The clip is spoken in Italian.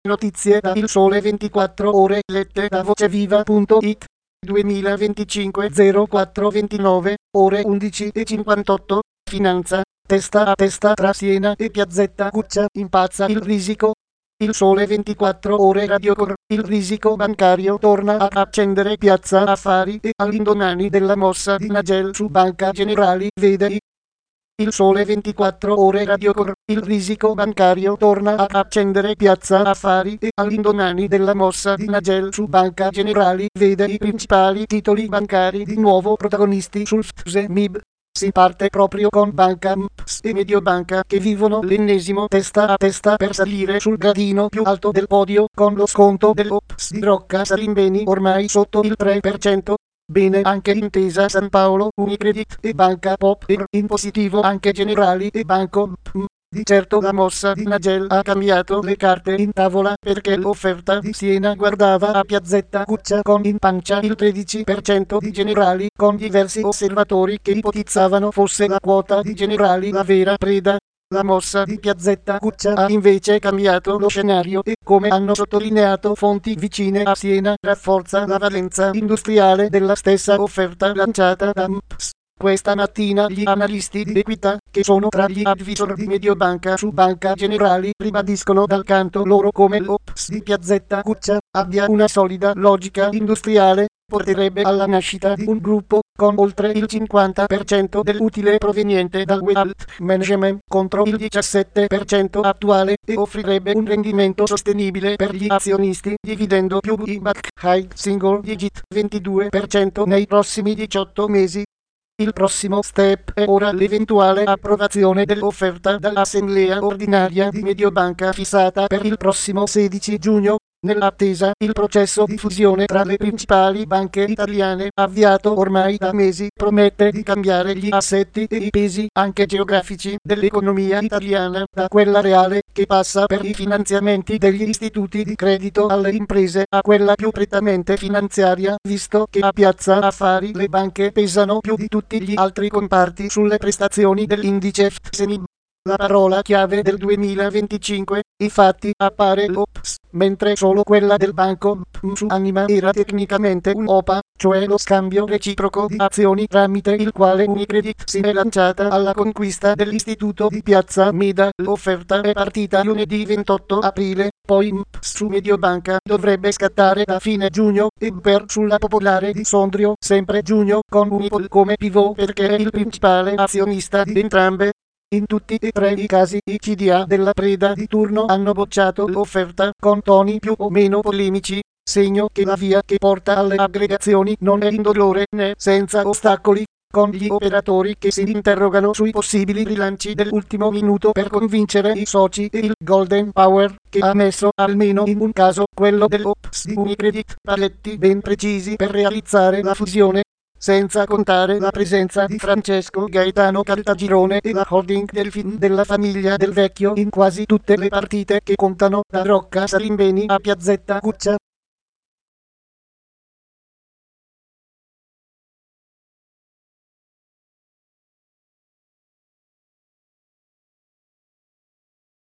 Notizie da Il Sole 24 Ore lette da voceviva.it 2025 0429 ore 11:58. Finanza, testa a testa tra Siena e Piazzetta Cuccia, impazza il risico. Il Sole 24 Ore Radiocor, il risico bancario torna ad accendere Piazza Affari e all'indomani della mossa di Nagel su Banca Generali vede Il Sole 24 Ore Radiocor, il risico bancario torna ad accendere Piazza Affari e all'indomani della mossa di Nagel su Banca Generali vede i principali titoli bancari di nuovo protagonisti sul FTSE MIB. Si parte proprio con Banca MPS e Mediobanca che vivono l'ennesimo testa a testa per salire sul gradino più alto del podio con lo sconto dell'Ops di Rocca Salimbeni ormai sotto il 3%. Bene anche Intesa San Paolo, Unicredit e Banca Popolare, in positivo anche Generali e Banco BPM. Di certo la mossa di Nagel ha cambiato le carte in tavola perché l'offerta di Siena guardava a Piazzetta Cuccia con in pancia il 13% di Generali, con diversi osservatori che ipotizzavano fosse la quota di Generali la vera preda. La mossa di Piazzetta Cuccia ha invece cambiato lo scenario e, come hanno sottolineato fonti vicine a Siena, rafforza la valenza industriale della stessa offerta lanciata da MPS. Questa mattina gli analisti di Equita, che sono tra gli advisor di Mediobanca su Banca Generali, ribadiscono dal canto loro come l'Ops di Piazzetta Cuccia abbia una solida logica industriale, porterebbe alla nascita di un gruppo con oltre il 50% dell'utile proveniente dal wealth management contro il 17% attuale e offrirebbe un rendimento sostenibile per gli azionisti, dividendo più back high single digit 22% nei prossimi 18 mesi. Il prossimo step è ora l'eventuale approvazione dell'offerta dall'assemblea ordinaria di Mediobanca fissata per il prossimo 16 giugno. Nell'attesa, il processo di fusione tra le principali banche italiane, avviato ormai da mesi, promette di cambiare gli assetti e i pesi, anche geografici, dell'economia italiana, da quella reale, che passa per i finanziamenti degli istituti di credito alle imprese, a quella più prettamente finanziaria, visto che a Piazza Affari le banche pesano più di tutti gli altri comparti sulle prestazioni dell'indice FTSE MIB. La parola chiave del 2025, infatti, appare l'Ops, mentre solo quella del banco BPM su Anima era tecnicamente un OPA, cioè lo scambio reciproco di azioni tramite il quale Unicredit si è lanciata alla conquista dell'istituto di Piazza Meda. L'offerta è partita lunedì 28 aprile, poi MPS su Mediobanca dovrebbe scattare da fine giugno e per sulla Popolare di Sondrio sempre giugno, con Unipol come pivot perché è il principale azionista di entrambe. In tutti e tre i casi i CDA della preda di turno hanno bocciato l'offerta con toni più o meno polemici, segno che la via che porta alle aggregazioni non è indolore né senza ostacoli, con gli operatori che si interrogano sui possibili rilanci dell'ultimo minuto per convincere i soci e il Golden Power, che ha messo almeno in un caso, quello dell'Ops di Unicredit, paletti ben precisi per realizzare la fusione. Senza contare la presenza di Francesco Gaetano Caltagirone e la holding Delfin della famiglia Del Vecchio in quasi tutte le partite che contano da Rocca Salimbeni a Piazzetta Cuccia.